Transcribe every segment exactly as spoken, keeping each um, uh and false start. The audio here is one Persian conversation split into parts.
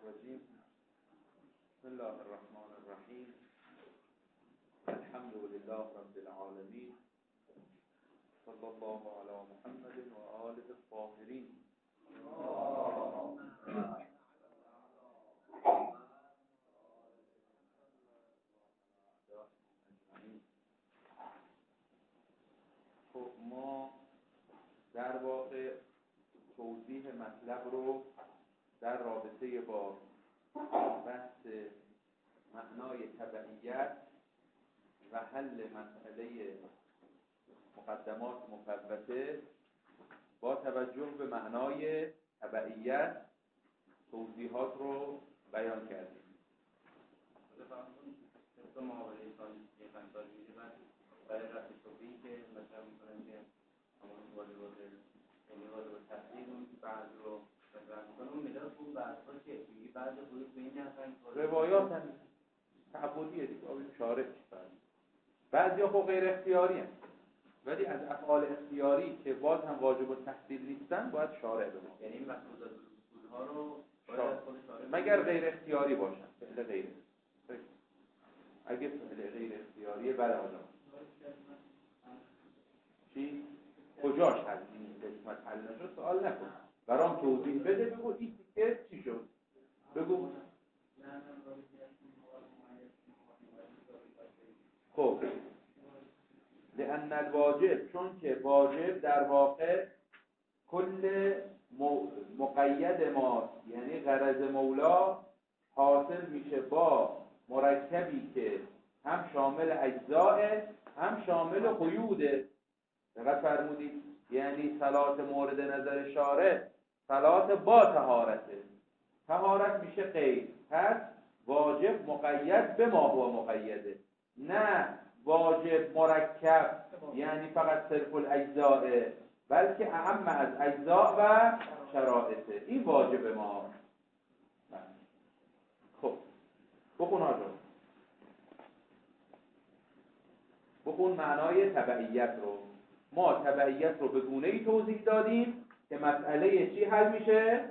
الرجيم بسم الله الرحمن الرحيم الحمد لله رب العالمين صلى الله على محمد وآله الطاهرين. خب ما در واقع توضیح مطلب رو در رابطه با بحث معنای تبعیت و حل مسئله مقدمات مفوته با توجه به معنای تبعیت توضیحات رو بیان کردیم. تو معامله انسان یه فنتاژی میده بعد برای رفت توبهی که مثلا میکنن که همون واجب باشه یعنی واجب تحصیل اون بعض رو مطرح میکنن اون مدار اون بعضها که میگی بعض حروف به این هستن روایات هم تعبدیه دیگه آبیم شارع میشن بعضی ها خب غیر اختیاری هم ولی از افعال اختیاری که باز هم واجب و تحصیل نیستن باید شارع به ما یعنی مفروضات اصولها رو باید خود شارع مگر غیر اختیاری باشن فعل غیر اگه فعل غیر اختیاریه بله آجام چی؟ کجاش حل این قسمت حل نشد سوال نکن برام توضیح بده بگو این تیکه چی شد بگو خب لأن الواجب چون که واجب در واقع کل مقید ما یعنی غرض مولا حاصل میشه با مرکبی که هم شامل اجزاء هم شامل قیوده. دقت فرمودید یعنی صلات مورد نظر شارع صلات با طهارته طهارت میشه قید پس واجب مقید به ما هو مقیده نه واجب مرکب یعنی فقط صرف الاجزاء بلکه اهم از اجزاء و شرائطه این واجب ما. خب بخون آجا بخون معنای تبعیت رو. ما تبعیت رو به گونه‌ای توضیح دادیم که مسئله چی حل میشه؟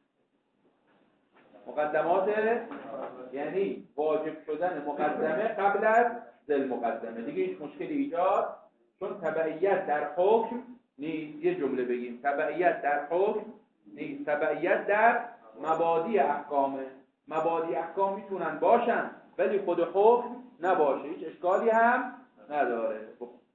مقدمات یعنی واجب شدن مقدمه قبل از ذل مقدمه دیگه هیچ مشکلی ایجاد چون تبعیت در حکم نیست. یه جمله بگیم تبعیت در حکم نیست تبعیت در مبادی احکامه. مبادی احکام میتونن باشن ولی خود حکم نباشه هیچ اشکالی هم نداره.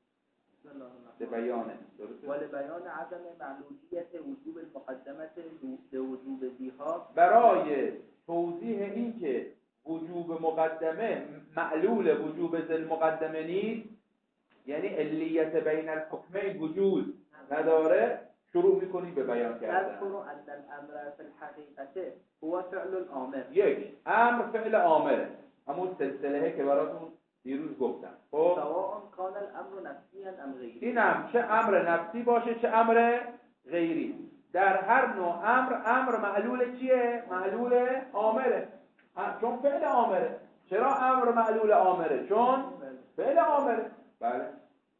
به بیانه ولی بیان عدم معلولیت وجوب المقدمه لوجوب ذیها برای توضیح این که وجوب مقدمه معلول وجوب ذل مقدمه نیست یعنی علیت بین الحکمین وجود نداره شروع میکنی به بیان کردن. تذکر ان الامر فی الحقیقه هو فعل الامر. یک امر فعل امره همون سلسله که براتون دیروز گفتم. خب سواء کان الامر نفسیا ام غیری اینم چه امر نفسی باشه چه امر غیری در هر نوع امر امر معلول چیه؟ معلول امره چون فعل امره. چرا امر معلول امره؟ چون فعل امره. بله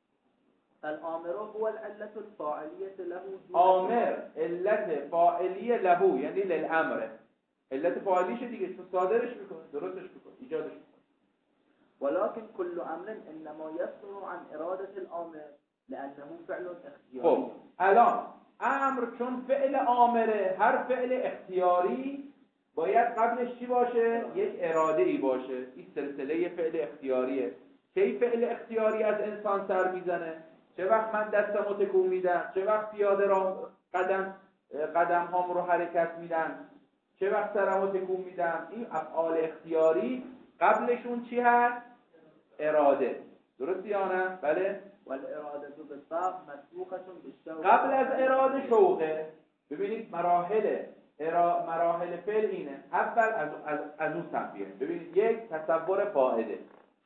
الامر هو العلة الفاعلیه له امر علت فاعلیه له یعنی للامر علت فاعلیشه دیگه چون صادرش میکنه درستش میکنه ایجادش میکنه. ولكن كل امر انما يصدر عن اراده الامر لانه فعل اختیاری. خب الان امر چون فعل امره هر فعل اختیاری باید قبلش چی باشه؟ یک اراده ای باشه. این سلسله فعل اختیاریه. کی فعل اختیاری از انسان سر میزنه؟ چه وقت من دستمو تکون میدم؟ چه وقت پیاده را قدم قدم هام رو حرکت میدم؟ چه وقت سرمو تکون میدم؟ این افعال اختیاری قبلشون چی هست؟ اراده. درستی یا نه؟ بله. والاراده بالطبع مسبوقه بالشوق. قبل از اراده شوقه. ببینید مراحل ارا... مراحل فعل اینه. اول از از, از اون سمت بیایم. ببینید یک تصور فاعله.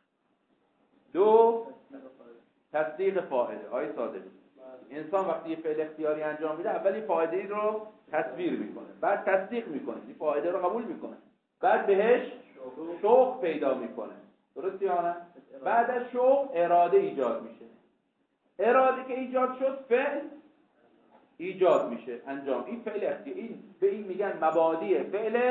دو تصدیق فاعله. آیه ساده. انسان وقتی یه فعل اختیاری انجام میده اولی فاعله رو تصویر میکنه بعد تصدیق میکنه این فاعله رو قبول میکنه بعد بهش شوق پیدا میکنه. درستی یا نه؟ بعد از شوق اراده ایجاد میشه. اراده که ایجاد شد فعل ایجاد میشه انجام. این فعل اختیاری این به این میگن مبادی فعل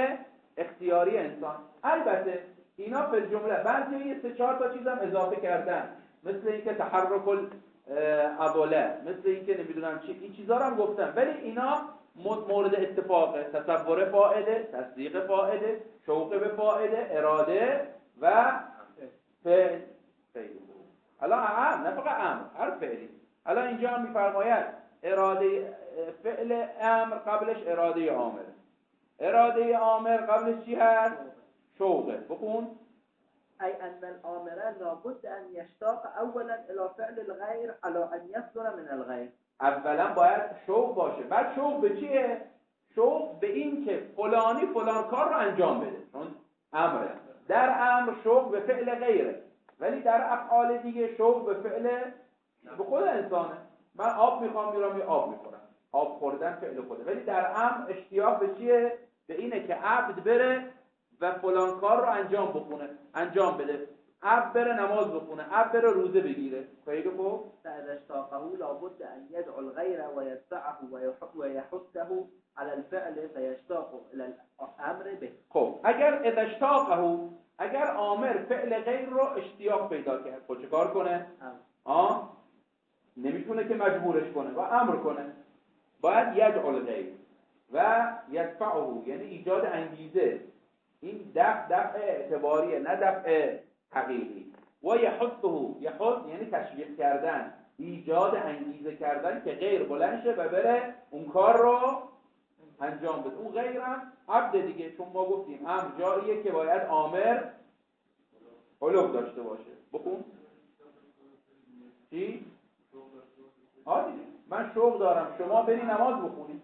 اختیاری انسان. البته اینا فی الجمله بعضی یه سه چهار تا چیزم اضافه کردن، مثل اینکه تحرک العضله، مثل اینکه نمیدونم چی، این چیزا رو هم گفتم، ولی اینا مورد اتفاقه. تصور فاعله، تصدیق فاعله، شوق به فاعله، اراده و فعل. خیلی خوب. حالا هم نه فقط امر، هر فعلی. حالا اینجا هم میفرماید اراده فعل امر قبلش اراده عامل. اراده عامل قبلش چی هست؟ شوقه. بخون. أي أن الآمر لابد أن يشتاق أولا إلى فعل الغير على أن يصدر من الغير. اولا باید شوق باشه. بعد شوق به چیه؟ شوق به این که فلانی فلان کار رو انجام بده، چون امره. در امر شوق به فعل غیره، ولی در افعال دیگه شوق به فعل به خود انسانه. من آب میخوام میرم یه آب میخورم، آب خوردن فعل خوده، ولی در امر اشتیاق به چیه؟ به اینه که عبد بره و فلان کار رو انجام بخونه، انجام بده. عبد بره نماز بخونه، عبد بره روزه بگیره. خیلی خوب. فإذا اشتاقه لابد أن يدعو الغير ويدفعه ويحثه على الفعل فيشتاق إلى الأمر به. خب اگر اذا اشتاقه، اگر آمر فعل غیر رو اشتیاق پیدا کرد، خب چه کار کنه؟ آه نمیتونه که مجبورش کنه و امر کنه. باید یدعو الغیر و یدفعه، یعنی ایجاد انگیزه. این دفع دفع اعتباریه، نه دفع حقیقی. و یحثه، یحث یعنی تشویق کردن، ایجاد انگیزه کردن که غیر بلند شه و بره اون کار رو انجام بده. اون غیرم عبد دیگه، چون ما گفتیم امر جاییه که باید آمر علو داشته باشه. بخون. چی؟ آه دیگه من شوق دارم شما بری نماز بخونی.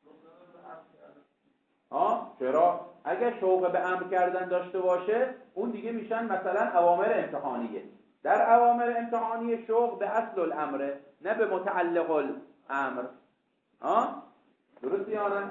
آه چرا؟ اگه شوق به امر کردن داشته باشه اون دیگه میشن مثلا اوامر امتحانیه. در اوامر امتحانیه شوق به اصل الامره، نه به متعلق الامر. آه درستی یا نه؟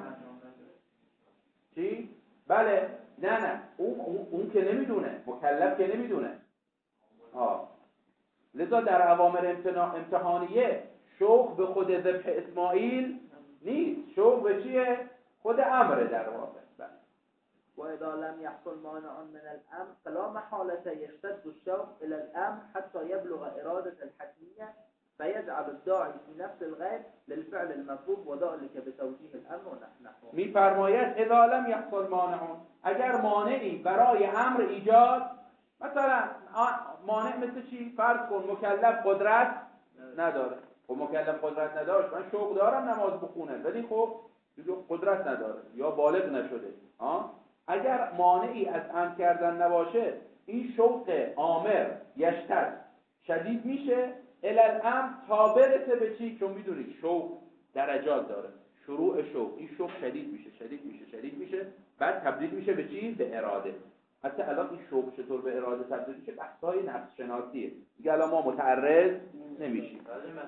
چی؟ بله. نه نه اون, اون, اون که نمیدونه، مکلف که نمیدونه. آه لذا در اوامر امتحانیه شوق به خود ذبح اسماعیل نیست، شوق به چیه؟ خود امره در واقع. وإذا لم يحصل مانع من الأمر فلا محالة يشتد الشوق إلى الأمر حتى يبلغ إرادة الحتمية فيجعل الداعي في نفس الغير للفعل المطلوب وذلك بتوجيه الأمر ونحوه. می‌فرماید اذا لم يحصل مانع، اگر مانعی برای امر ایجاد، مثلا مانع مثل چی؟ فرض کن مکلف قدرت نداره. خب مکلف قدرت نداره، من شوق دارم نماز بخونه ولی خب قدرت نداره یا بالغ نشده. ها اگر مانعی از امر کردن نباشه، این شوق آمر یشتد شدید میشه الی الامر تا برسه به چی؟ چون میدونید شوق درجات داره. شروع شوق، این شوق شدید میشه شدید میشه شدید میشه بعد تبدیل میشه به چی؟ به اراده. حتی الان این شوق چطور به اراده تبدیل میشه بحث‌های نفس شناسیه دیگه، الان ما متعرض نمیشیم.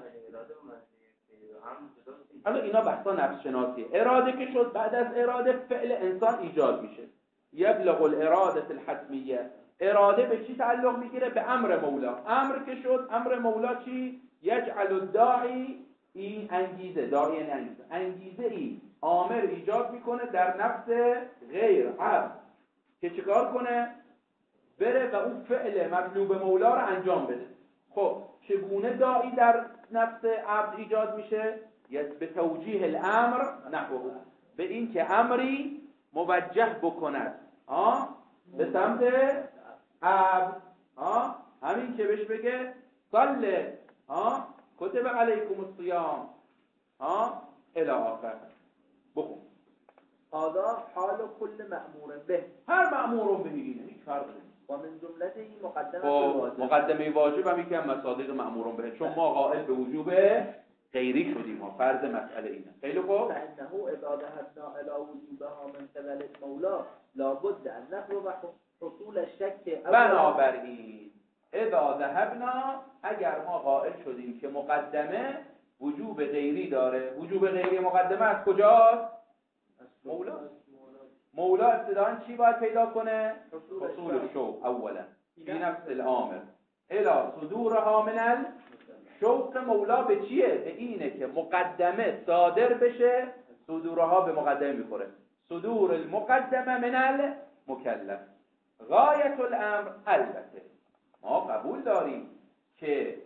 الان اینا بحثا نفس شناسیه. اراده که شد، بعد از اراده فعل انسان ایجاد میشه. یبلغ الاراده الحتمیه. اراده به چی تعلق میگیره؟ به امر مولا. امر که شد، امر مولا چی؟ یجعل الداعی، این انگیزه، داعی یعنی انگیزه، انگیزه ای امر ایجاد میکنه در نفس غیر عبد که چیکار کنه؟ بره و اون فعل مطلوب مولا رو انجام بده. خب چگونه داعی در نفس عبد ایجاد میشه؟ به توجیه الامر نحوه، به این که امری موجه بکند آه به سمت عبد. آه همین که بهش بگه صله آه کتب علیکم الصیام آه الی آخر. بخون. هذا حال كل مأمور به، هر مأمور به اینه، هیچ فرقی نیست. و من جملته مقدمه خب واجب. مقدمه واجب هم یکی از مصادیق مأمور به، چون ما قائل به وجوب غیری شدیم، ما فرض مسئله اینه. خیلی خوب. فإنه إذا ذهبنا إلى وجوبها من قبل المولى لابد أن نطلب حصول الشك. بنابراین اذا ذهبنا، اگر ما قائل شدیم که مقدمه وجوب غیری داره، وجوب غیری مقدمه از کجاست؟ مولا. مولا ابتداً چی باید پیدا کنه؟ حصول الشوق اولا فی نفس الامر الی صدورها من الشوق. مولا به چیه؟ به اینه که مقدمه صادر بشه. صدورها به مقدمه میخوره. صدور المقدمه من مکلف. غایت الامر، البته ما قبول داریم که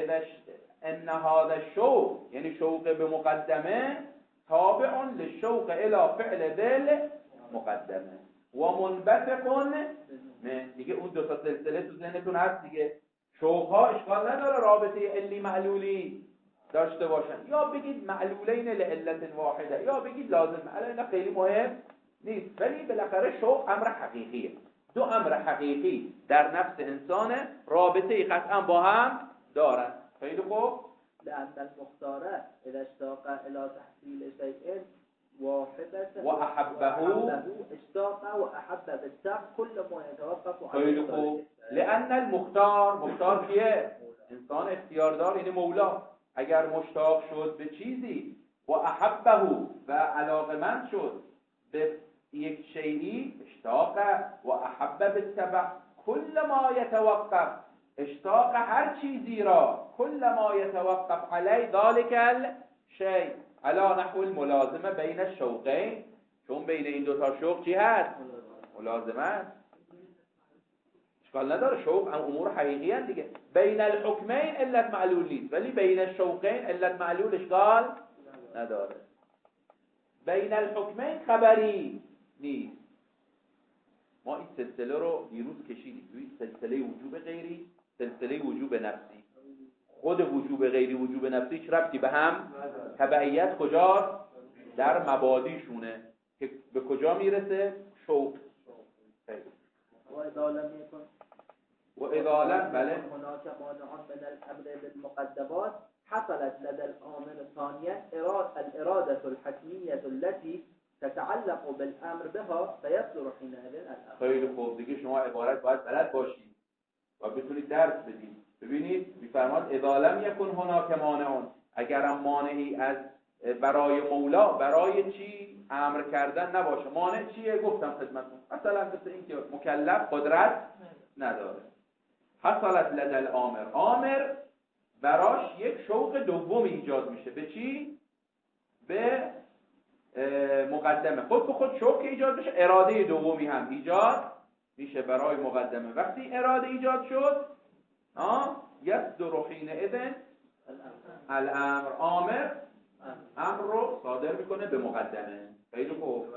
ان هذا شوق، یعنی شوق به مقدمه، تابع للشوق الى فعل ذل مقدمه و منبثق من، دیگه اون دو تا سلسله تو ذهنتون هست دیگه. شوق ها اشکال نداره رابطه علی معلولی داشته باشن، یا بگید معلولین لعلت واحده، یا بگید لازم، الان خیلی مهم نیست، ولی بالاخره شوق امر حقیقیه. دو امر حقیقی در نفس انسان رابطه قطعا با هم دارن. خیلی خوب. لأن المختار اذا اشتاق الى تحصیل شیء واحدة و احبه اشتاق و احب بالتق كل ما يتوقف عن. خیلی خوب. لأن المختار، مختار کیه؟ انسان اختیاردار، یعنی مولا. اگر مشتاق شد به چیزی و احبه و علاقمند شد به یک شیئی، اشتاق و احب بالتبع كل ما يتوقف، اشتاق هر چیزی را، كل ما يتوقف علی ذلك الشیء علی نحو الملازمه بین الشوقین، چون بین این دوتا شوق چی هست؟ ملازمه است. اشکال نداره، شوق هم امور حقیقی هست دیگه. بین الحکمین علت معلول نیست، ولی بین الشوقین علت معلول اشکال نداره. بین الحکمین خبری نیست. ما این سلسله رو دیروز کشیدیم، توی سلسله وجوب غیری، سلسله وجوب نفسی. خود وجوب غیری وجوب نفسی هیچ ربطی به هم، تبعیت کجاست؟ در مبادیشونه که به کجا میرسه؟ شوق. و اذا لم يكن و اذا لم بله هناك مانع من الامر بالمقدمات حصلت لدى الامر ثانيا الاراده الحتميه التي تتعلق بالامر بها فيصدر حينئذ الامر. خیلی خوب، دیگه شما عبارت باید بلد باشید و بتونید درس بدید. ببینید میفرماد اذا لم يكن هناك مانع، اگرم مانعی از برای مولا، برای چی امر کردن نباشه. مانع چیه؟ گفتم خدمتتون، مثلا مثل این که مکلف قدرت نداره. حصلت لدى الامر، امر براش یک شوق دوم ایجاد میشه. به چی؟ به مقدمه. خود به خود شوق ایجاد میشه، اراده دومی هم ایجاد میشه برای مقدمه. وقتی اراده ایجاد شد، ها یصدر حینئذ الامر، امر امر رو صادر میکنه به مقدمه. خیلی خوب.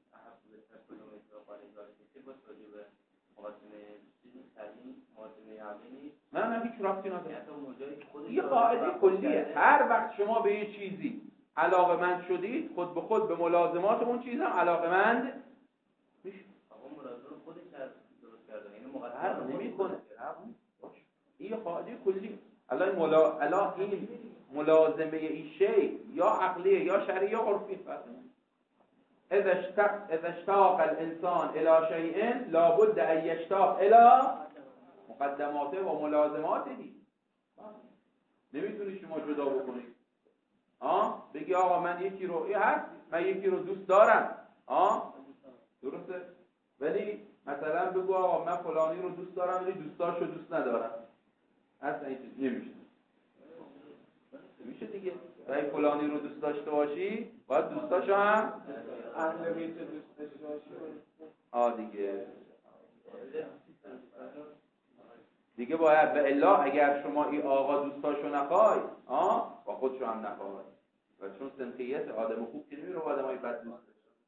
نه نه هیچ ربطی نداره. یه قاعده کلیه، هر وقت شما به یه چیزی علاقمند شدید، خود به خود به ملازمات اون چیز هم علاقمند میشه. آقا ملازم خودش درست کرده، یعنی مقدمه مقدمه نمیکنه. این قاعده کلی. الان ملا الان این ملازمه این شی یا عقلیه یا شرعیه یا عرفی فرق. اذا اشتاق اذا اشتاق الانسان الى شيء لابد ان يشتاق الى مقدماته و ملازماته. نمیتونی شما جدا بکنید. آه بگی آقا من یکی رو این هست، من یکی رو دوست دارم، آه درسته، ولی مثلا بگو آقا من فلانی رو دوست دارم ولی دوستاشو دوست ندارم، اصلا این چیز نمیشه. میشه دیگه. اگه فلانی رو دوست داشته باشی باید دوستاشو هم اهل بیت دوست داشته باشی. آ دیگه دیگه باید به الا اگر شما این آقا دوستاشو نخوای، آه با خودشو هم نخوای، و چون سنخیت آدم خوب که نمی رو آدم های بد دوست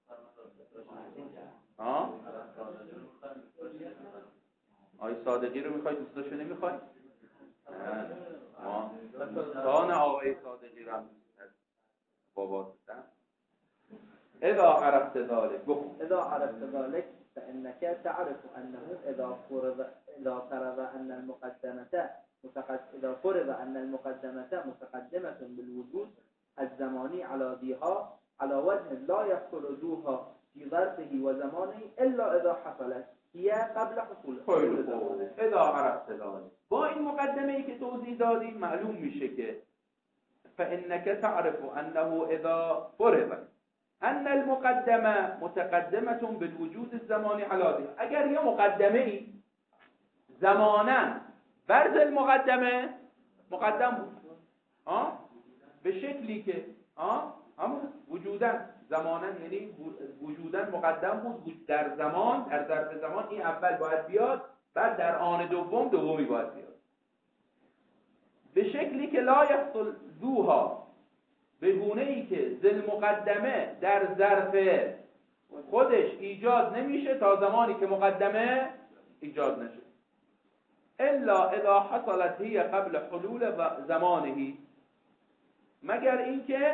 آه آی صادقی رو میخوای دوستاشو نمیخوای؟ ما دوستان آقای صادقی رو هم دوست بابا دوستم. اذا عرفت ذلك اذا عرفت ذلك فانك تعرف انه اذا فرض اذا فرض ان المقدمه متقد اذا فرض ان المقدمه متقدمه بالوجود الزماني على ذيها على وجه لا يحصل ذوها في ظرفه وزمانه الا اذا حصلت هي قبل حصول حصول اذا عرفت ذلك. با این مقدمه ای که توضیح دادیم معلوم میشه که فانك تعرف انه اذا فرض ان المقدمه متقدمه بالوجود الزماني على ذيها، اگر یه مقدمه ای زمانا برز المقدمه مقدم بود، آه به شکلی که آه اما وجوداً زمانا یعنی وجوداً مقدم بود در زمان، در ظرف زمان این اول باید بیاد، بعد در آن دوم دومی باید بیاد، به شکلی که لا یحصل ذوها، به گونه ای که ذل مقدمه در ظرف خودش ایجاد نمیشه تا زمانی که مقدمه ایجاد نشه، الا اذا حصلت هي قبل حلول زمانه، مگر اینکه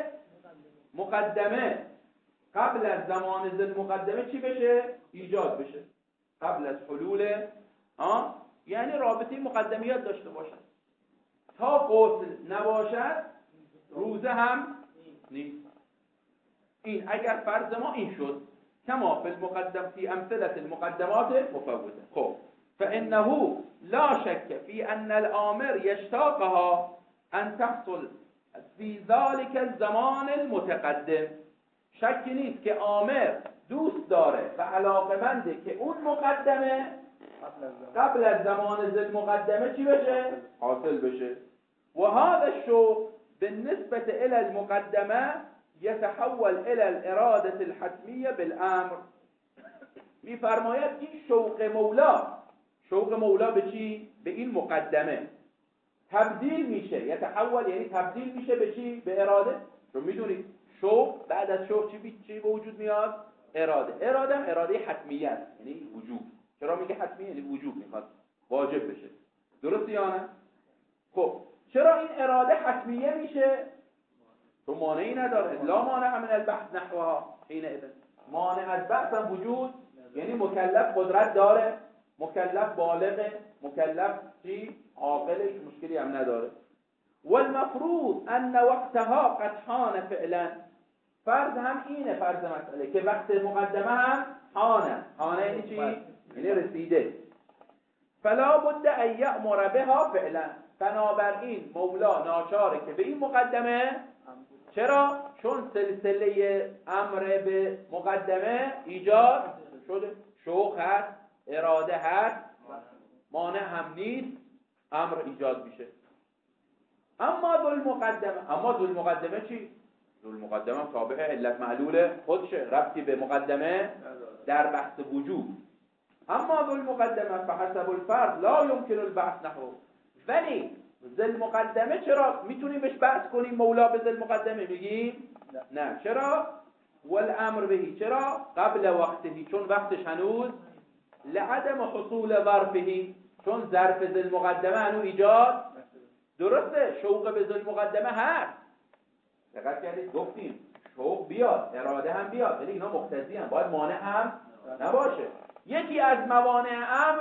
مقدمه قبل از زمان ذل مقدمه چی بشه؟ ایجاد بشه، قبل از حلول، آه؟ یعنی رابطه مقدمیات داشته باشد، تا غسل نباشد روزه هم نیست. این اگر فرض ما این شد کما فی المقدم فی امثله المقدمات مفوته، خب فانه لا شک فی ان الامر یشتاقها ان تحصل فی ذلك الزمان المتقدم، شکی نیست که آمر دوست داره و علاقمنده که اون مقدمه قبل از زمان ذل مقدمه چی بشه؟ حاصل بشه. و هذا الشوق بالنسبة الى المقدمه يتحول الى الاراده الحتميه بالامر. میفرماید این شوق مولا، شوق مولا به چی؟ به این مقدمه تبدیل میشه، یتحول یعنی تبدیل میشه به چی؟ به اراده. چون میدونید شوق بعد از شوق چی چی به وجود میاد؟ اراده. اراده هم اراده حتمیه است، یعنی وجوب. چرا میگه حتمیه؟ یعنی وجوب میخواد، واجب بشه. درست یا نه؟ خب چرا این اراده حتمیه میشه؟ تو مانعی نداره، لا مانع من البحث نحوها حینئذ، مانع از بحث هم وجود، یعنی مکلف قدرت داره، مکلف بالغه، مکلف چی؟ عاقله، مشکلی هم نداره. والمفروض ان وقتها قد حان فعلا، فرض هم اینه، فرض مسئله که وقت مقدمه هم حانه، حانه یعنی چی؟ یعنی رسیده. فلا بد ان یأمر بها فعلا، بنابراین مولا ناچاره که به این مقدمه، چرا؟ چون سلسله امر به مقدمه ایجاد شده، شوق هست، اراده هست، مانع هم نیست، امر ایجاد میشه. اما ذل مقدمه، اما ذل مقدمه چی؟ ذل مقدمه تابع علت معلول خودشه، ربطی به مقدمه در بحث وجوب. اما ذل مقدمه فحسب الفرض لا يمكن البحث نحوه، ولی ذل مقدمه چرا میتونیم بهش بحث کنیم؟ مولا به ذل مقدمه میگیم نه. چرا؟ والامر بهی، چرا؟ قبل وقتهی، چون وقتش هنوز، لعدم حصول ظرفهی، چون ظرف ذل مقدمه هنوز ایجاد. درسته شوق به ذل مقدمه هست، دقت کردید گفتیم شوق بیاد، اراده هم بیاد، ولی اینا مقتضی هم، باید مانع هم نباشه. یکی از موانع امر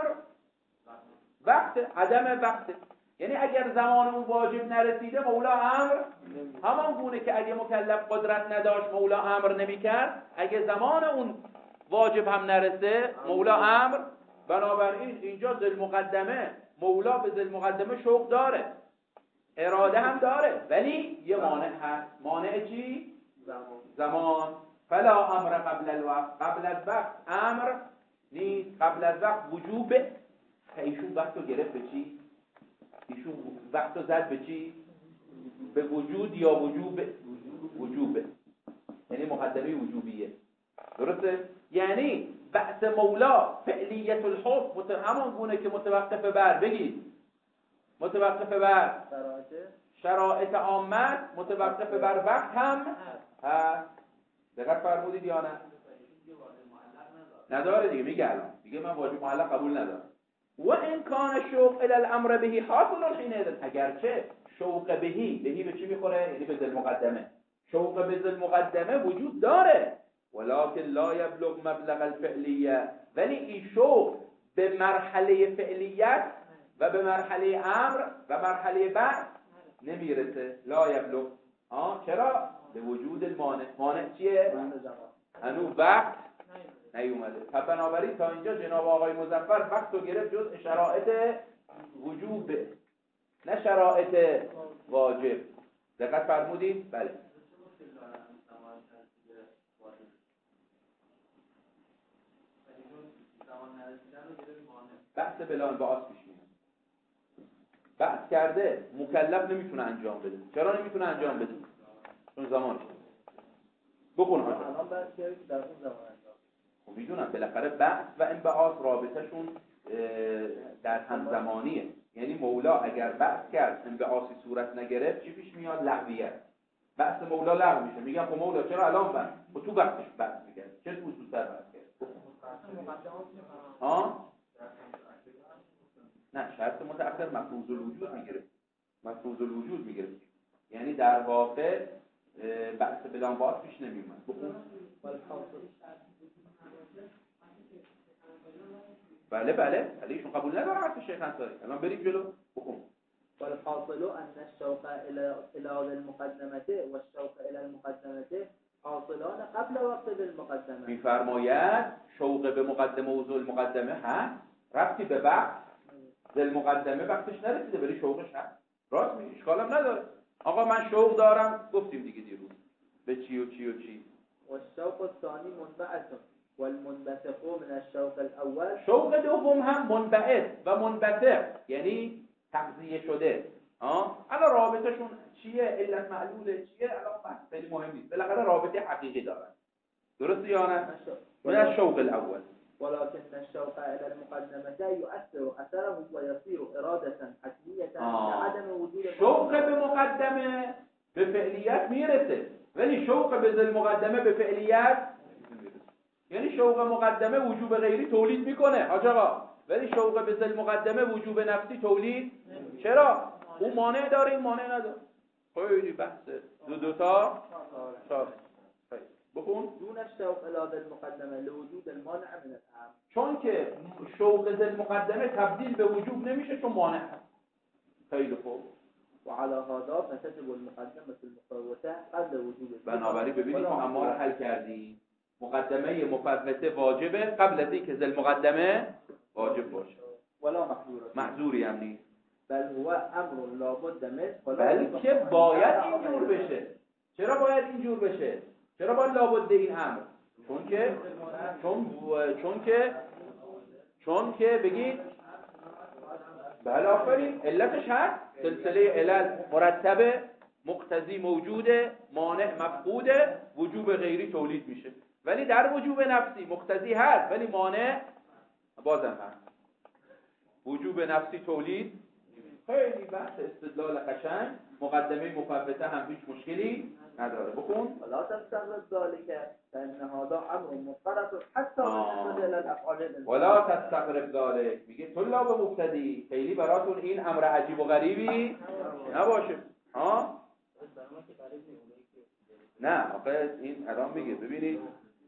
وقت، عدم وقت، یعنی اگر زمان اون واجب نرسیده مولا امر، همان گونه که اگه مکلف قدرت نداشت مولا امر نمیکرد، اگه زمان اون واجب هم نرسه مولا امر. بنابراین اینجا ذل مقدمه، مولا به ذل مقدمه شوق داره، اراده هم داره، ولی یه مانع هست. مانع چی؟ زمان. زمان. فلا امر قبل الوقت، قبل از وقت امر نیست، قبل از وقت وجوبه. ایشون وقت رو گرفت به چی؟ ایشون وقت رو زد به چی؟ به وجود یا وجوب؟ وجوبه، یعنی مقدمه وجوبیه. درسته؟ یعنی بحث مولا فعلیت الحکم همان گونه که متوقف بر، بگید متوقف بر شرایط عامت، متوقف بر وقت هم هست. دقت فرمودید یا نه؟ نداره دیگه، میگه الان دیگه من واجب معلق قبول ندارم. و این کان شوق الى الامر بهی حاصل حینئذ، اگرچه شوق بهی، بهی به چی میخوره؟ یعنی به ذل مقدمه، شوق به ذل مقدمه وجود داره، ولکن لا یبلغ مبلغ الفعلیه، ولی این شوق به مرحله فعلیت و به مرحله امر و مرحله بعد نمیرسه. لا یبلغ، آه چرا؟ به وجود المانع. مانع چیه؟ هنوز وقت نیومده. پس بنابراین تا اینجا جناب آقای مظفر وقت رو گرفت جز شرایط وجوب، نه شرایط واجب. دقت فرمودید؟ بله. بحث بلان باعث پیش میاد. بحث کرده مکلف نمیتونه انجام بده. چرا نمیتونه انجام بده؟ چون زمانش. بخون حاجه. الان برای که در اون زمان انجام خب میدونم بالاخره بحث و انبعاث رابطهشون در همزمانیه. یعنی مولا اگر بحث کرد انبعاثی صورت نگرفت چی پیش میاد؟ لغویه. بحث مولا لغو میشه. میگم خب مولا چرا الان بحث؟ خب تو وقتش بحث میکرد. چه زودتر بحث کرد؟ ها؟ نه، شرط متأخر مفروض الوجود میگیره. مفروض الوجود میگیره. یعنی در واقع بحث بلانباز پیش نمیومد. بله بله ولی ایشون قبول نداره حرف شیخ انصاری. الان بریم جلو بخون. والحاصل ان الشوق الى الى المقدمه والشوق الى المقدمه حاصلان قبل وقت المقدمه. میفرماید شوق به مقدمه و ذل مقدمه هست، ربطی به وقت ذل مقدمه وقتش نرسیده ولی شوقش هست. راست میگی، اشکالم نداره. آقا من شوق دارم، گفتیم دیگه دیروز به چی و چی و چی. والشوق الثاني منبعث والمنبثق من الشوق الاول. شوق دوم هم منبعث و منبثق یعنی تغذیه شده. ها الان رابطهشون چیه؟ علت معلوله چیه؟ الان بحث خیلی مهم نیست. بالاخره رابطه حقیقی دارن. درسته یا نه؟ من الشوق الاول. ولكن الشوق الى المقدمه يؤثر اثره ويصير اراده حتميه لعدم وجود. شوق به مقدمه به فعلیت میرسه ولی شوق به ذل مقدمه به فعلیت نمیرسه. یعنی شوق مقدمه وجوب غیری تولید میکنه حاج آقا، ولی شوق به ذل مقدمه وجوب نفسی تولید. چرا؟ اون مانع داره این مانع نداره. خیلی بحثه دو دوتا شاید بخون. دون الشوق الى ذل مقدمه لوجود المانع من الامر. چون که شوق ذل مقدمه تبدیل به وجوب نمیشه چون مانع هست. خیلی خوب. وعلى هذا فتجب المقدمه المفوته قبل وجود. بنابراین ببینید ما اما رو حل کردیم. مقدمه مفوته واجبه قبل از اینکه ذل مقدمه واجب باشه. ولا محظور. محظوری هم نیست. بل هو امر لابد منه. بلکه باید اینجور بشه. چرا باید اینجور بشه؟ چرا باید لابد این امر؟ چون که چون چون که چون که بگید بله آفرین علتش هست. سلسله علل مرتبه، مقتضی موجوده، مانع مفقوده، وجوب غیری تولید میشه. ولی در وجوب نفسی مقتضی هست ولی مانع بازم هست. وجوب نفسی تولید خیلی بحث استدلال قشنگ. مقدمه مفوته هم هیچ مشکلی نداره. بخون. ولا تستغرب ذلك فان هذا امر مضطرد حتى بالنسبه الى الافعال. ولا تستغرب ذلك میگه طلاب مبتدی خیلی براتون این امر عجیب و غریبی نباشه. ها نه آخه این الان میگه ببینید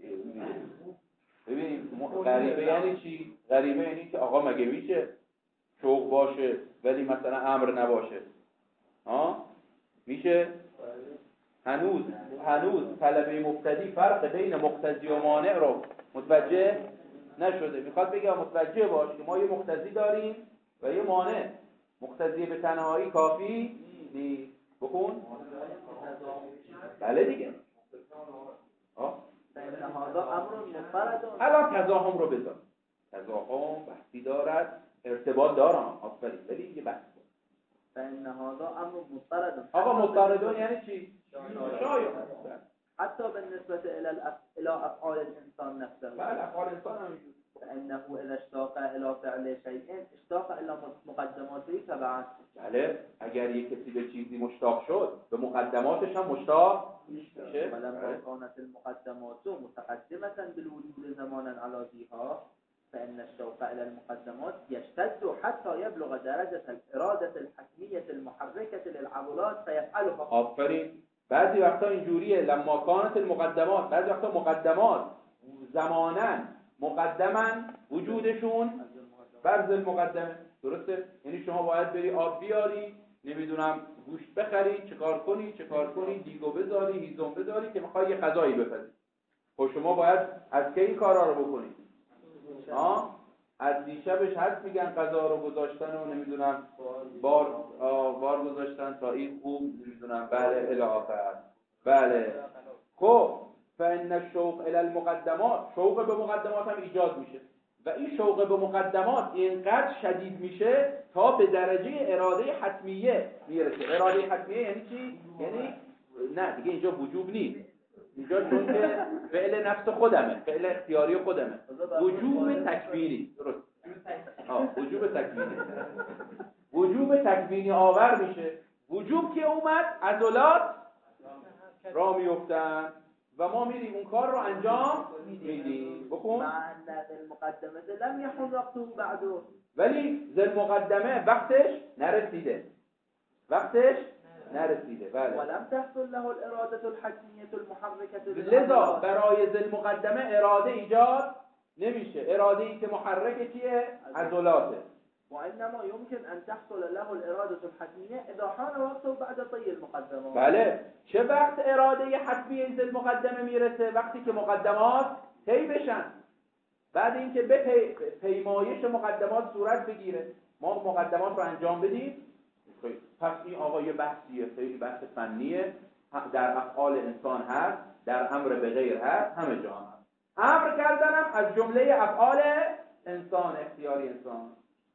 ببینید غریبه یعنی چی؟ غریبه یعنی که آقا مگه میشه شوق باشه ولی مثلا امر نباشه؟ ها میشه؟ هنوز هنوز طلبه مبتدی فرق بین مقتضی و مانع رو متوجه نشده. میخواد بگه متوجه باش که ما یه مقتضی داریم و یه مانع. مقتضی به تنهایی کافی نیست. بخون. بله دیگه. ها الان تضاهم رو بذار. تضاهم بحثی دارد، ارتباط دارم آفرین ولی یه بحث بود. فإن هذا امر مضطرد. آقا مضطردون یعنی چی؟ شاید. حتی بالنسبه الى الى افعال الانسان نفسه. بله افعال انسان هم میشه. فإنه اذا اشتاق الى فعل شيء اشتاق الى مقدماته تبعا. بله اگر یک کسی به چیزی مشتاق شد به مقدماتش هم مشتاق میشه. ولما كانت المقدمات متقدمه بالوجود زمانا على ذيها فإن الشوق إلى المقدمات يشتد حتى يبلغ درجة الإرادة الحتمية المحركة للعضلات فيفعلها. آفرین. بعضی وقتا اینجوریه لما كانت المقدمات، بعضی وقتا مقدمات زمانا مقدمن وجودشون فرض المقدمه. درسته؟ یعنی شما باید بری آب بیاری، نمیدونم گوشت بخری، چیکار کنی چیکار کنی دیگو بذاری، هیزم بذاری که میخوای یه غذایی بپزی. خب شما باید از کی این کارا رو بکنی؟ ها از دیشبش هست میگن غذا رو گذاشتن و نمیدونم بار بار گذاشتن تا این خوب نمیدونم بله الی آخر. بله خب فإن الشوق الی المقدمات، شوق به مقدمات هم ایجاد میشه و این شوق به مقدمات اینقدر شدید میشه تا به درجه اراده حتمیه میرسه. اراده حتمیه یعنی چی؟ یعنی نه دیگه اینجا وجوب نیست. اینجا چون که فعل نفس خودمه، فعل اختیاری خودمه، وجوب تکوینی. درست. آه وجوب تکوینی. وجوب تکوینی آور میشه. وجوب که اومد عضلات را میفتن و ما میریم اون کار رو انجام میدیم. بخون. المقدمه لم يحن وقته بعد. ولی ذل مقدمه وقتش نرسیده. وقتش نرسیده. بله. ولم تحصل له الاراده الحتمیه المحرکه. لذا برای ذل مقدمه اراده ایجاد نمیشه. اراده ای که محرک چیه؟ عضلاته. وانما يمكن ان تحصل له الاراده الحتميه اذا حان وقته بعد طی المقدمات. بله. چه وقت اراده حتمی ذل مقدمه میرسه؟ وقتی که مقدمات طی بشن. بعد اینکه به پی... پیمایش مقدمات صورت بگیره، ما مقدمات رو انجام بدیم. پس این آقا یه بحثیه، خیلی بحث فنیه، در افعال انسان هست، در امر به غیر هست، همه جا هست. امر کردنم از جمله افعال انسان، اختیاری انسان.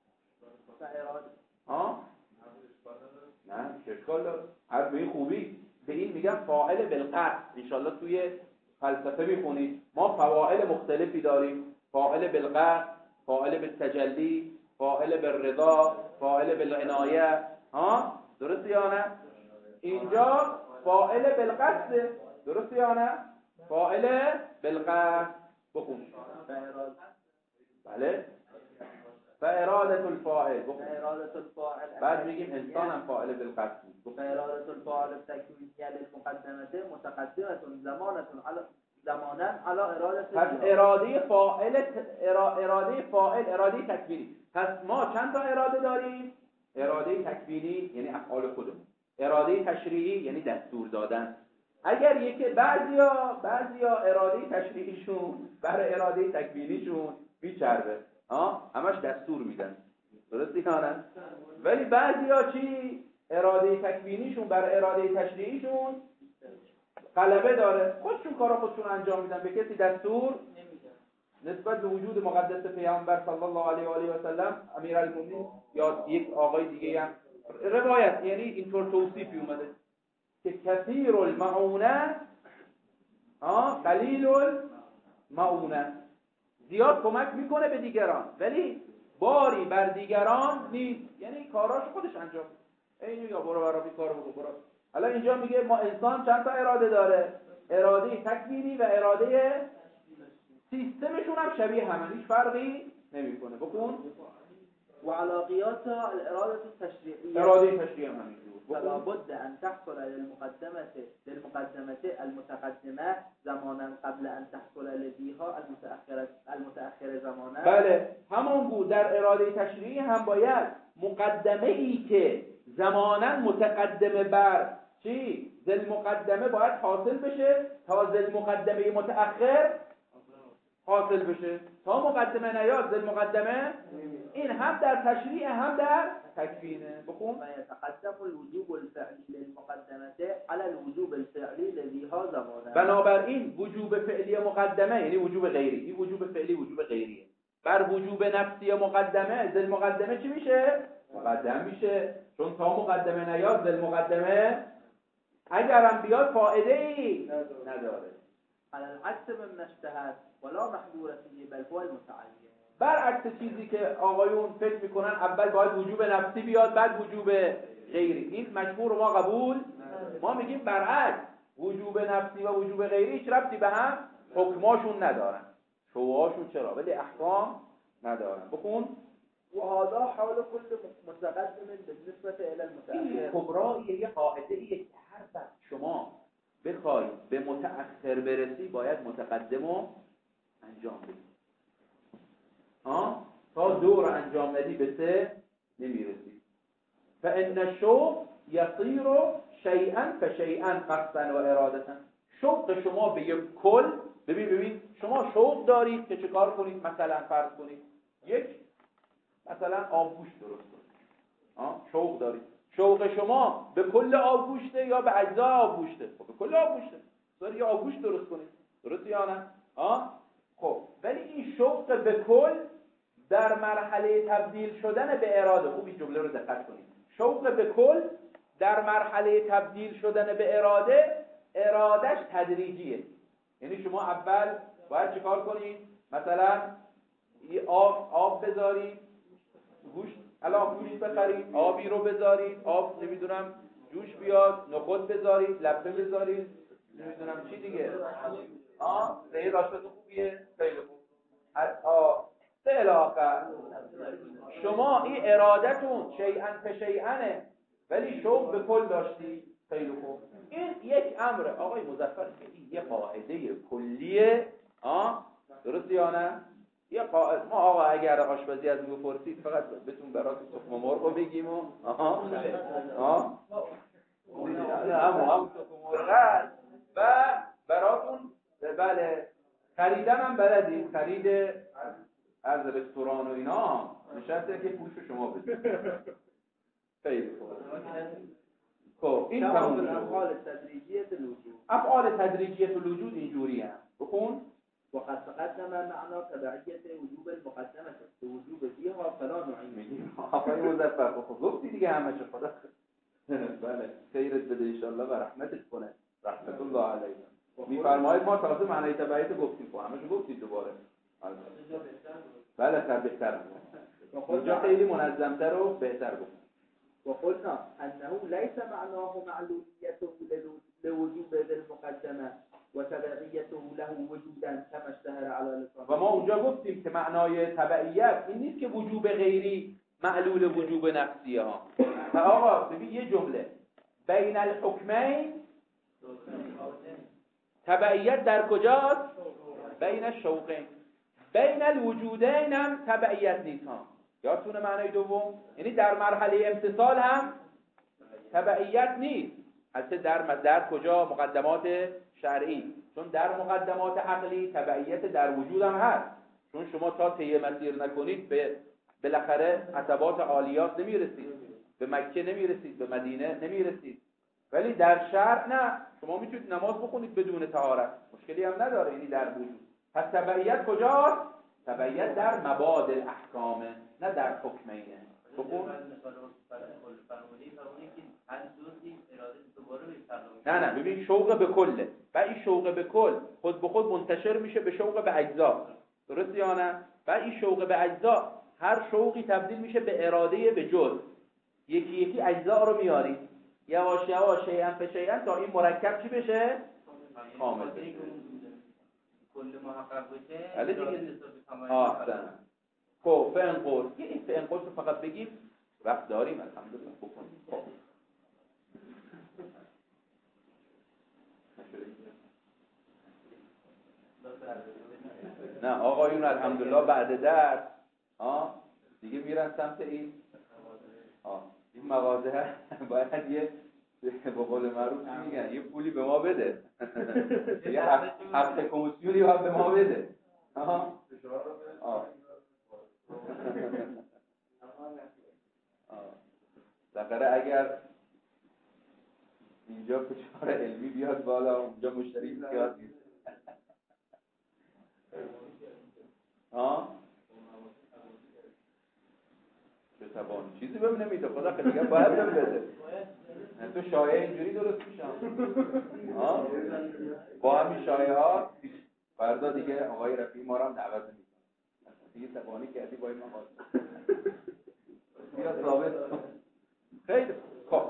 ها؟ نه اشکال داره. هر به خوبی به این میگن فاعل بالقصد. ان شاء الله توی فلسفه میخونید ما فواعل مختلفی داریم. فاعل بالقصد، فاعل بالتجلی، فاعل بالرضا، فاعل بالعنایه. ها؟ درست یا نه؟ اینجا فاعل بالقصد. درست یا نه؟ فاعل بالقصد. بخون. بله. فاراده الفاعل. فاراده الفاعل. بعد میگیم انسان هم فاعل بالقصد. فاراده الفاعل التکوینیه للمقدمه متقدمه زمانه على زمانا على اراده. پس اراده فاعل اراده فاعل اراده تکوینی. پس ما چند تا اراده داریم؟ اراده تکوینی یعنی افعال خودمون، اراده تشریعی یعنی دستور دادن. اگر یکی بعضیا بعضیا اراده تشریعیشون برای اراده تکوینیشون بیچربه، ها همش دستور میدن. درستی نه؟ ولی بعضیا چی؟ اراده تکوینیشون برای اراده تشریعیشون غلبه داره، خودشون کارا خودشون انجام میدن، به کسی دستور نسبت به وجود مقدس پیامبر صلی الله علیه و آله و سلم امیرالمومنین یا یک آقای دیگه هم روایت یعنی اینطور توصیفی اومده که کثیر المعونه ها قلیل المعونه، زیاد کمک میکنه به دیگران ولی باری بر دیگران نیست، یعنی کاراش خودش انجام میده. این یا برو برای کارو بگو برو. حالا اینجا میگه ما انسان چند تا اراده داره؟ اراده تکوینی و اراده سیستمشون هم شبیه همه، هیچ فرقی نمیکنه. بکن. و علاقیات الاراده التشریعیه. اراده تشریعی هم همینجور. فلا بد ان تحصل للمقدمه للمقدمه المتقدمه زمانا قبل ان تحصل لديها المتأخره المتأخره زمانا. بله همون بود. در اراده تشریعی هم باید مقدمه ای که زمانا متقدمه بر چی؟ ذل مقدمه باید حاصل بشه تا ذل مقدمه متأخر حاصل بشه. تا مقدمه نیاد ذل مقدمه، این هم در تشریع هم در تکوینه. بخون. فيتقدم الوجوب الفعلی للمقدمه على الوجوب الفعلی لذیها زمانا. بنابراین وجوب فعلی مقدمه یعنی وجوب غیری، این وجوب فعلی وجوب غیریه، بر وجوب نفسی مقدمه ذل مقدمه چی میشه؟ مقدم میشه. چون تا مقدمه نیاد ذل مقدمه اگرم بیاد فائده ای نداره. على العكس مما اشتهت ولا محظور فيه بل هو المتعین. برعکس چیزی که آقایون فکر میکنن اول باید وجوب نفسی بیاد بعد وجوب غیری، این مجبور ما قبول ما میگیم برعکس، وجوب نفسی و وجوب غیری هیچ ربطی به هم حکماشون ندارن، شوهاشون چرا ولی احکام ندارن. بخون. و هذا حال كل متقدم بالنسبه الى المتاخر. کبرای یه قاعده ایه که هر وقت شما بخوای به متأخر برسی باید متقدم رو انجام بدی. ها؟ تا دو رو انجام ندی به سه نمیرسی. فإن الشوق يصير شيئا فشيئا قصدا و ارادتا. شوق شما به یک کل، ببین ببین شما شوق دارید که چه کار کنید، مثلا فرض کنید یک مثلا آبگوشت درست کنید. ها؟ شوق دارید. شوق شما به کل آبگوشته یا به اجزا آبگوشته؟ خب به کل آبگوشته. داری یه آبگوشت درست کنید. درست یا نه؟ ها؟ خب ولی این شوق به کل در مرحله تبدیل شدن به اراده، خوبی جمله رو دقت کنید، شوق به کل در مرحله تبدیل شدن به اراده ارادش تدریجیه. یعنی شما اول باید چیکار کنید؟ مثلا یه آب آب بذارید، گوشت الان گوشت بخرید، آبی رو بذارید، آب نمیدونم جوش بیاد، نخود بذارید، لبه بذارید، نمیدونم چی دیگه. آه سید آشپز خوبیه، خیلی خوب. آه سه آخر شما این ارادتون شیئا فشیئنه، ولی شوق به کل داشتی، خیلی خوب. این یک امره آقای مظفر که این یه قاعده کلیه. آه درست یا نه؟ یه قاعده. ما آقا اگر آشپزی از ما پرسید فقط بهتون براتون تخم مرغ رو بگیم و آها آه هم هم تخم مرغ و براتون بله خریدن هم بلدید، خرید از رستوران و اینا نشسته که پولشو شما بدید. خیلی خوب. خب این تمام افعال تدریجیه الوجود. افعال تدریجیه الوجود اینجوری هم بخون. وقد تقدم معنا تبعیت وجوب المقدمه وجوب فيها فلا نعيم. آقای مظفر خب گفتی دیگه همش خدا. بله خیرت بده ان شاء الله و رحمتت کنه. رحمت الله علیه. میفرمایید ما تازه معنی تبعیت گفتیم خب همش گفتید دوباره. بله خیلی بهتر. اینجا خیلی منظم‌تر و بهتر گفت. وقلنا انه ليس معناه معلولیته لوجوب المقدمه وتبعیته له وجودا كما اشتهر على لسان. و ما اونجا گفتیم که معنای تبعیت این نیست که وجوب غیری معلول وجوب نفسیه ها. و آقا ببین یه جمله بین الحکمین تبعیت در کجاست؟ بین الشوقین. بین الوجودین هم تبعیت نیست ها. یادتونه معنای دوم؟ یعنی در مرحله امتصال هم تبعیت نیست. البته در در کجا؟ مقدمات شرعی. چون در مقدمات عقلی تبعیت در وجود هم هست. چون شما تا طی مسیر نکنید به بالاخره عتبات عالیات نمیرسید، به مکه نمیرسید، به مدینه نمیرسید. ولی در شرع نه، شما میتونید نماز بخونید بدون طهارت، مشکلی هم نداره. یعنی در وجود. پس تبعیت کجاست؟ تبعیت در مباد الاحکامه، نه در حکمینه. بخون. نه نه ببین شوق به کله و این شوق به کل خود به خود منتشر میشه به شوق به اجزا. درست یا نه؟ و این شوق به اجزا هر شوقی تبدیل میشه به اراده به جز. یکی یکی اجزا رو میارید یواش یواش شیئا فشیئا تا این مرکب چی بشه؟ کامل بشه. کل محقق بشه. ولی دیگه آسان. خب فنقول یه این فنقول رو فقط بگیم وقت داریم الحمدلله بکنیم. خب نه آقایون الحمدلله بعد درس آه دیگه میرن سمت این آه این مغازه باید یه به قول معروف چی میگن یه پولی به ما بده. یه هفته کمیسیونی باید به ما بده. آها آه بالاخره اگر اینجا فشار علمی بیاد بالا اونجا مشتری زیاد نیست. ها چه تبان چیزی بهم نمیده خدا خیلی دیگه باید بهم بده. تو شایعه اینجوری درست میشم ها با همین شایعه ها فردا دیگه آقای رفیعی ما رو هم دعوت نمیکنه. دیگه تبانی کردی با این مقاله بیا ثابت. خیلی خوب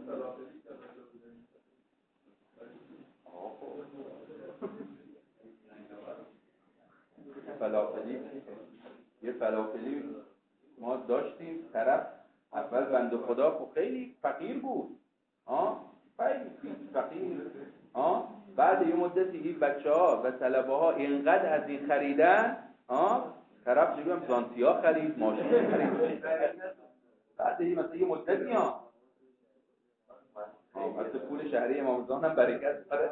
فلافلی یه فلافلی ما داشتیم طرف اول بنده خدا خب خیلی فقیر بود ها خیلی فقیر ها بعد یه مدتی این بچه‌ها و طلبه ها اینقدر از این خریدن ها طرف چه میگم زانتیا خرید ماشین خرید بعد این مثلا یه مدتی ها ها مثلا پول شهری امام زمان هم برکت داره.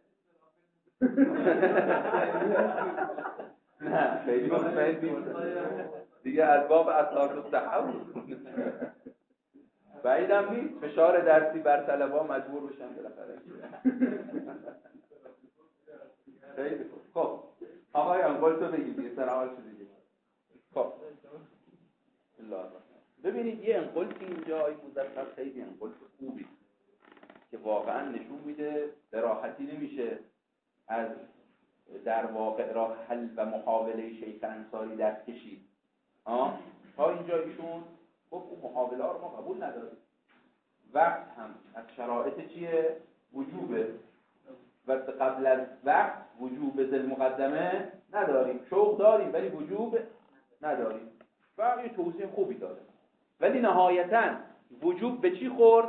نه خیلی مطمئن نیست دیگه از باب اساس الصحه بعیدم نیست فشار درسی بر طلبا مجبور بشن بالاخره. خیلی خوب. خب آقایان قول تو بگید دیگه سرحال شدید. خب الله ببینید یه انقلتی اینجا آی مظفر خیلی انقلت خوبی که واقعا نشون میده به راحتی نمیشه از در واقع راه حل و محاوله شیخ انصاری دست کشید. آه؟ تا اینجا ایشون خب اون محاوله ها رو ما قبول نداریم. وقت هم از شرایط چیه؟ وجوبه و قبل از وقت وجوب ذل مقدمه نداریم. شوق داریم ولی وجوب نداریم. و یه توصیه خوبی داره. ولی نهایتاً وجوب به چی خورد؟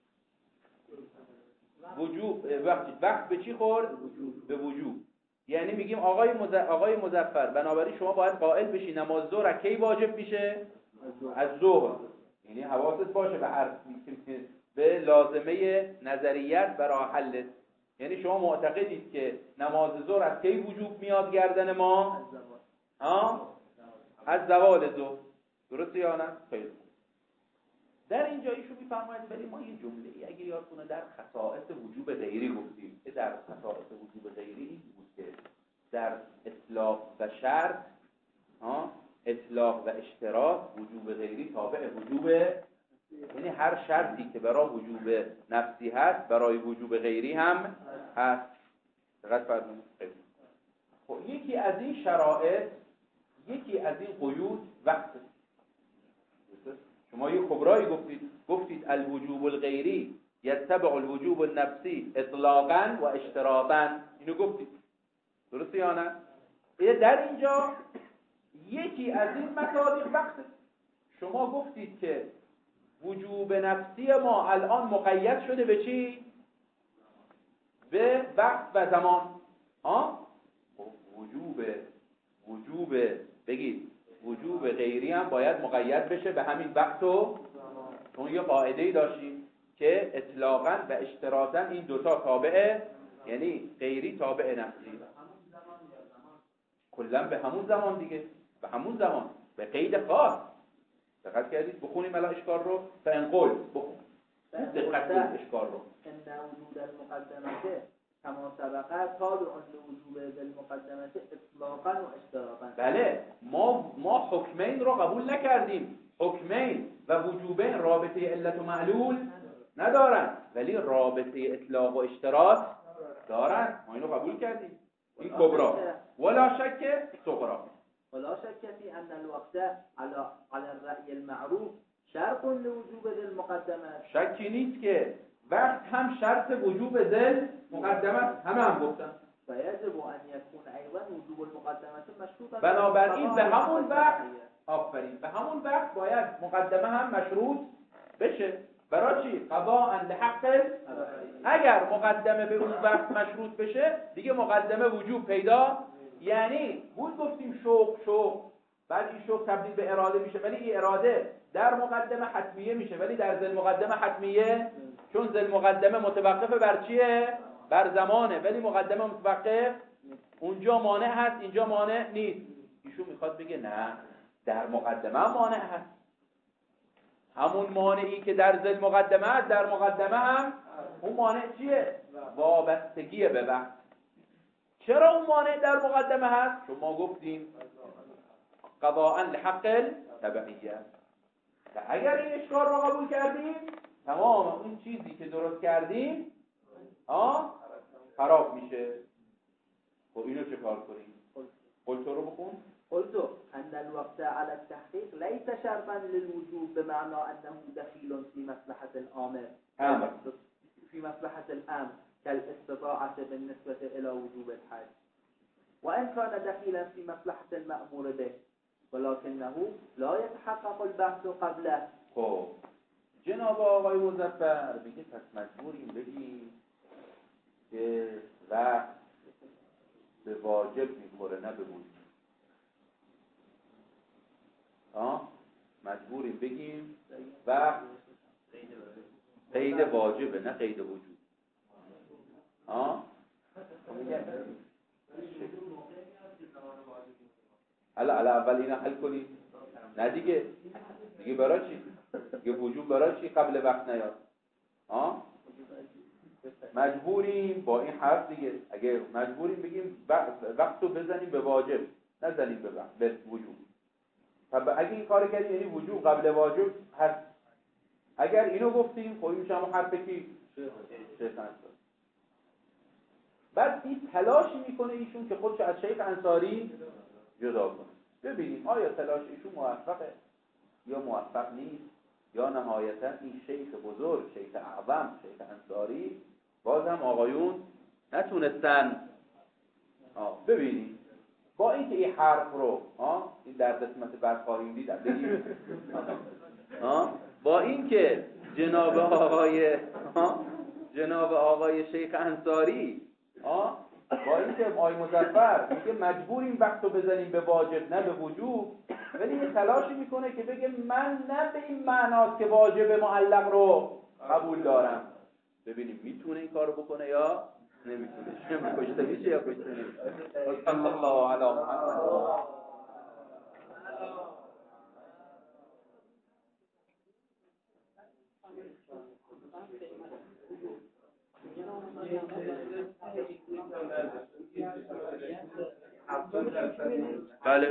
وجوب وقت وقت به چی خورد؟ به وجوب. یعنی میگیم آقای مز... آقای مظفر بنابراین شما باید قائل بشی نماز ظهر کی واجب میشه؟ از ظهر. یعنی حواست باشه به هر به لازمه نظریت و راه حل. یعنی شما معتقدید که نماز ظهر از کی وجوب میاد گردن ما؟ ها؟ از زوال ظهر. درسته یا نه؟ خیلی. در اینجا ایشون میفرماید ولی ما یه جمله ای اگه یادتونه در خصائص وجوب غیری گفتیم که در خصائص وجوب غیری این بود که در اطلاق و شرط ها اطلاق و اشتراط وجوب غیری تابع وجوب، یعنی هر شرطی که برای وجوب نفسی هست برای وجوب غیری هم هست. دقت فرمایید. خب یکی از این شرایط یکی از این قیود وقت. شما یه کبرایی گفتید گفتید الوجوب الغیری یتبع الوجوب النفسی اطلاقا و اشتراطا. اینو گفتید درسته یا نه؟ در اینجا یکی از این مصادیق وقت. شما گفتید که وجوب نفسی ما الان مقید شده به چی؟ به وقت و زمان. ها؟ وجوب وجوب بگید وجوب غیری هم باید مقید بشه به همین وقت و چون یه قاعده‌ای داشتیم که اطلاقاً و اشتراطاً این دوتا تابعه، یعنی غیری تابع نفسی. کلاً به همون زمان دیگه، به همون زمان، به قید خاص. دقت کردید؟ بخونیم الان اشکال رو فانقل بخون. دقت کنید اشکال رو. ان وجود المقدمه کما سبقه تابع لوجوب المقدمه اطلاقا و اشتراطا. بله ما ما حکمین رو قبول نکردیم. حکمین و وجوبین رابطه علت و معلول ندارن ولی رابطه اطلاق و اشتراط دارن. ما اینو قبول کردیم. این کبرا ولا شک صغرا. ولا شك في أن الوقت على على الرأي المعروف شرط لوجوب المقدمة. شکی نیست که وقت هم شرط وجوب ذل مقدمه همه هم گفتن. فيجب أن يكون أيضا وجوب المقدمة مشروطا. بنابراین به همون وقت آفرین به همون وقت باید مقدمه هم مشروط بشه. برای چی؟ قضاء لحق. اگر مقدمه به اون وقت مشروط بشه دیگه مقدمه وجوب پیدا. یعنی بود گفتیم شوق شوق بعد این شوق تبدیل به اراده میشه ولی این اراده در مقدمه حتمیه میشه ولی در ذل مقدمه حتمیه چون ذل مقدمه متوقف بر چیه؟ بر زمانه ولی مقدمه متوقف اونجا مانع هست اینجا مانع نیست. ایشون میخواد بگه نه در مقدمه هم مانع هست. همون مانعی که در ذل مقدمه هست در مقدمه هم اون مانع چیه؟ وابستگی به وقت. چرا اون مانع در مقدمه هست؟ چون ما گفتیم قضاء لحق تبعیه. و اگر این اشکال رو قبول کردیم تمام اون چیزی که درست کردیم آه خراب میشه. خب اینو چه کار کنیم؟ قلت رو بخون. قلت ان الوقت على التحقيق ليس شرطا للوجوب بمعنى انه دخيل في مصلحة الامر امر في مصلحة الامر كالاستطاعة بالنسبة الى وجوب الحج وان كان دخيلا في مصلحة المأمور به ولكنه لا يتحقق البحث قبله. خب جناب آقای مظفر میگه پس مجبوریم بگیم که وقت به واجب میخوره نه به وجوب. آه مجبوریم بگیم وقت قید واجبه نه قید وجوب. آه حالا حالا اول اینا حل کنیم. نه دیگه دیگه برای چی؟ دیگه وجوب برای چی قبل وقت نیاد؟ آه مجبوریم با این حرف دیگه اگه مجبوریم بگیم وقت رو بزنیم به واجب نزنیم به وقت به وجوب. خب اگه این کار کردیم یعنی وجوب قبل واجب هست. اگر اینو گفتیم خب این میشه همون حرف کی شیخ انصاری. بعد این تلاشی میکنه ایشون که خودش از شیخ انصاری جدا کنه. ببینیم آیا تلاش ایشون موفقه یا موفق نیست، یا نهایتا این شیخ بزرگ، شیخ اعظم، شیخ انصاری باز هم آقایون نتونستن. آه ببینیم با اینکه این حرف رو آه این در قسمت بعد خواهیم دید بگیم آه با اینکه جناب آقای آه جناب آقای شیخ انصاری آه با اینکه آقای مظفر میگه مجبوریم وقت رو بزنیم به واجب نه به وجوب، ولی یه تلاشی میکنه که بگه من نه به این معناست که واجب معلق رو قبول دارم. ببینیم میتونه این کارو بکنه یا نمیتونه. چه کشته میشه یا کشته نمیشه. صلی الله علی محمد. بله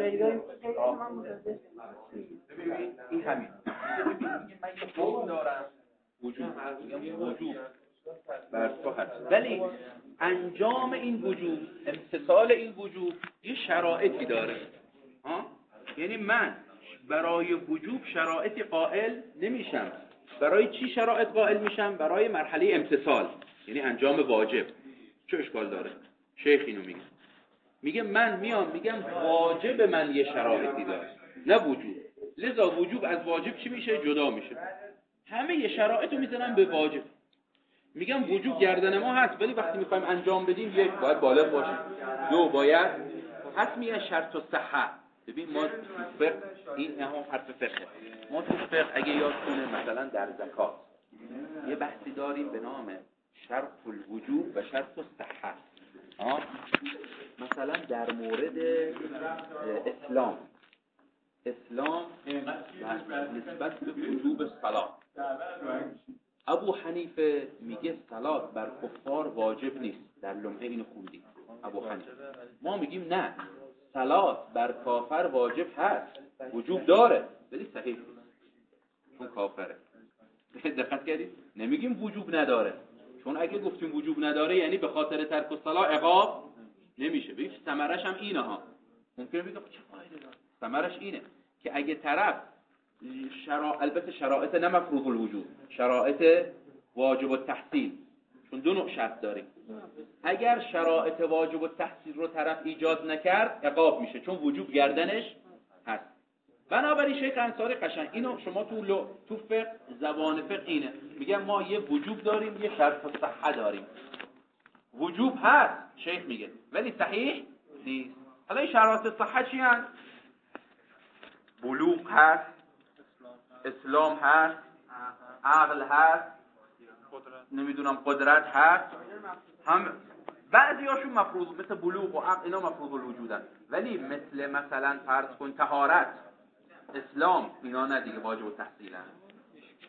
ببین این همین ببین میگه من یه قول دارم وجود میگم وجود بر تو هست، ولی انجام این وجود، امتثال این وجود یه شرایطی داره ها؟ یعنی من برای وجوب شرایطی قائل نمیشم. برای چی شرایط قائل میشم؟ برای مرحله امتثال، یعنی انجام واجب. چه اشکال داره؟ شیخ اینو میگه میگه من میام میگم واجب من یه شرایطی داره نه وجوب، لذا وجوب از واجب چی میشه؟ جدا میشه. همه یه شرایطو میزنم به واجب. میگم وجوب گردن ما هست، ولی وقتی میخوایم انجام بدیم یک باید بالغ باشیم، دو باید پس میگه شرط و صحه. ببین ما تو فقه این هم حرف فقه ما تو فقه اگه یاد کنه مثلا در زکات یه بحثی داریم به نام شرط الوجوب و شرط الصحه. آه مثلا در مورد اسلام اسلام نسبت به وجوب صلات، ابو حنیفه میگه صلات بر کفار واجب نیست. در لمحه اینو خوندیم ابو حنیفه. ما میگیم نه، صلات بر کافر واجب هست، وجوب داره ولی صحیح نیست چون کافره. دقت کردید؟ نمیگیم وجوب نداره، چون اگه گفتیم وجوب نداره یعنی به خاطر ترک الصلاه عقاب نمیشه. ببین ثمرش هم اینه ها. ممکنه بگم چه فایده داره؟ ثمرش اینه که اگه طرف شرا... البته شرایط نه مفروض الوجوب، شرایط واجب التحصیل، چون دو نوع شرط داریم. اگر شرایط واجب التحصیل رو طرف ایجاد نکرد عقاب میشه، چون وجوب گردنش هست. بنابراین شیخ انصاری قشنگ اینو شما تو لو... تو فقه زبان فقه اینه میگن ما یه وجوب داریم یه شرط الصحه داریم. وجوب هست شیخ میگه ولی صحیح نیست. حالا این شرایط صحه چی هست؟ بلوغ هست، اسلام هست، عقل هست، نمیدونم قدرت هست، هم بعضی هاشون مفروض مثل بلوغ و عقل اینا مفروض الوجودن، ولی مثل مثلا فرض کن طهارت، اسلام اینا نه دیگه واجب التحصیلن.